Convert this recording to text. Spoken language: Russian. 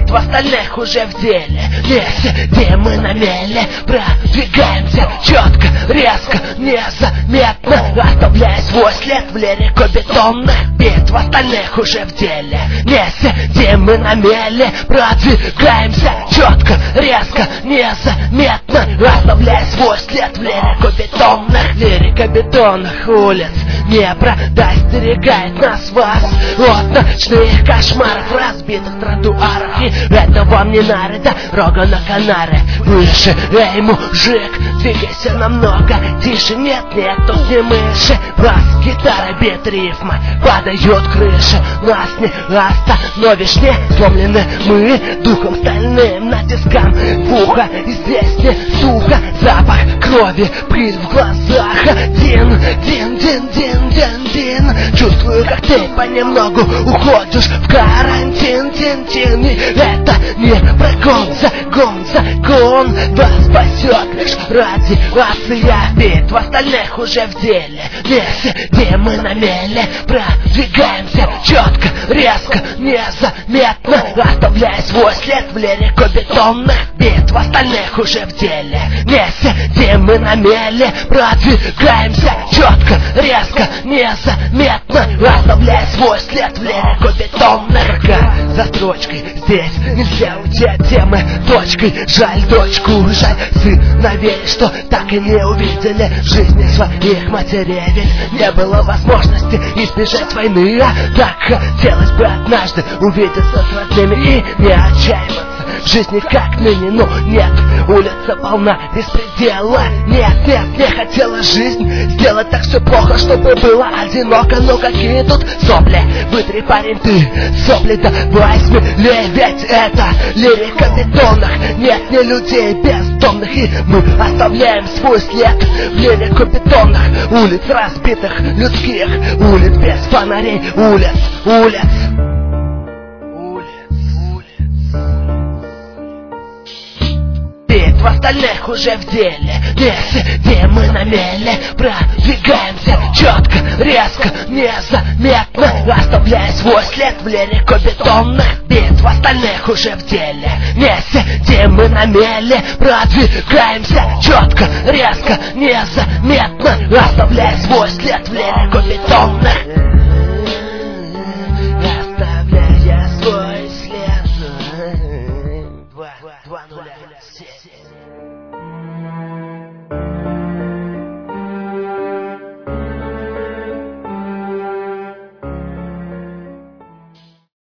битва остальных уже в деле. Где мы на мели, продвигаемся четко, резко, незаметно, оставляя свой след в лирику бетонных. Битва остальных уже в деле. Где мы на мели, продвигаемся четко, резко, незаметно, оставляя свой след в лирику бетонных. Лирика бетонных улиц не предостерегает нас вас от ночных кошмаров, разбитых тротуаров. И это вам не надо, рога на Канары. Выше, эй, мужик, двигайся намного тише. Нет, тут не мыши. Бас, гитара, бит, рифма, падают крыши. Нас не остановишь, не сломлены мы духом стальным натиском в ухо. И здесь не сухо, запах крови, пыль в глазах. Дин. Чувствую, как ты понемногу уходишь в карантин. И это не закон вас спасет лишь радиация. Битва остальных уже в деле. Где мы на мели, продвигаемся четко, резко, незаметно, оставляя свой след в лирику бетонных. Битва остальных уже в деле. Где мы на мели, продвигаемся четко, резко, незаметно, оставляя свой след в лирику бетонных. За строчкой здесь нельзя уйти от темы точкой. Жаль дочку, жаль сыновей, что так и не увидели в жизни своих матерей. Ведь не было возможности избежать войны, а так хотелось бы однажды увидеться с родными и не отчаиваться в жизни как ныне. Но нет, улица полна беспредела. Нет, не хотела жизнь сделать так все плохо, чтобы было одиноко. Но какие тут сопли, вытри, парень, ты сопли давай смелее. Ведь это лирика бетонных. Нет, не людей бездомных. И мы оставляем свой след в лирику бетонных. Улиц разбитых людских, улиц без фонарей, улиц. Битва остальных уже в деле. Где мы на мели, продвигаемся четко, резко, незаметно, оставляя свой след в лирику бетонных. Битва остальных уже в деле. Где мы на мели, продвигаемся четко, резко, незаметно, оставляя свой след в лирику бетонных. Оставляя свой след. 2 0 7